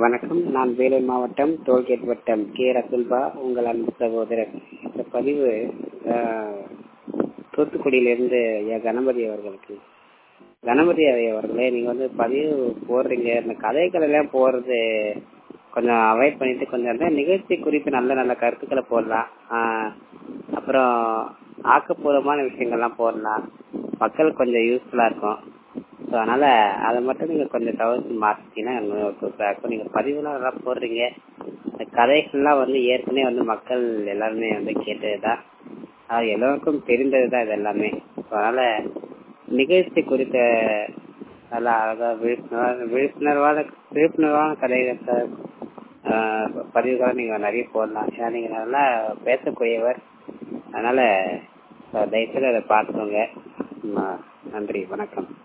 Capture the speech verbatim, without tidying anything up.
வணக்கம். நான் வேலூர் மாவட்டம் டோல்கேட் வட்டம் கே ரசுல்பா, உங்கள் அன்பு சகோதரர். இந்த பதிவு ஆஹ், தூத்துக்குடியிலிருந்து ஐயா கணபதி அவர்களுக்கு. கணபதி அவர்களே, நீங்க வந்து பதிவு போடுறீங்க, இந்த கதைகள் எல்லாம் போடுறது கொஞ்சம் அவாய்ட் பண்ணிட்டு கொஞ்சம் அந்த நிகழ்ச்சி குறித்து நல்ல நல்ல கருத்துக்களை போடலாம். ஆஹ், அப்புறம் ஆக்கப்பூர்வமான விஷயங்கள்லாம் போடலாம். மக்களுக்கு கொஞ்சம் யூஸ்ஃபுல்லா இருக்கும். ஸோ அதனால அதை மட்டும் நீங்க கொஞ்சம் தவிர்த்து மாற்றிட்டீங்கன்னா சூப்பரா இருக்கும். நீங்க பதிவுலாம் நல்லா போடுறீங்க. இந்த கதைகள்லாம் வந்து ஏற்கனவே வந்து மக்கள் எல்லாருமே வந்து கேட்டதுதான், அது எல்லோருக்கும் தெரிந்ததுதான் இது எல்லாமே. ஸோ அதனால நிகழ்ச்சி குறித்த நல்லா அழகா விழிப்புணர்வான விழிப்புணர்வான விழிப்புணர்வான கதைகள் பதிவுகளை நீங்க நிறைய போடலாம். ஏன்னா நீங்க நல்லா பேசக்கூடியவர். அதனால தயவுசெய்து அதை பார்த்துக்கோங்க. நன்றி, வணக்கம்.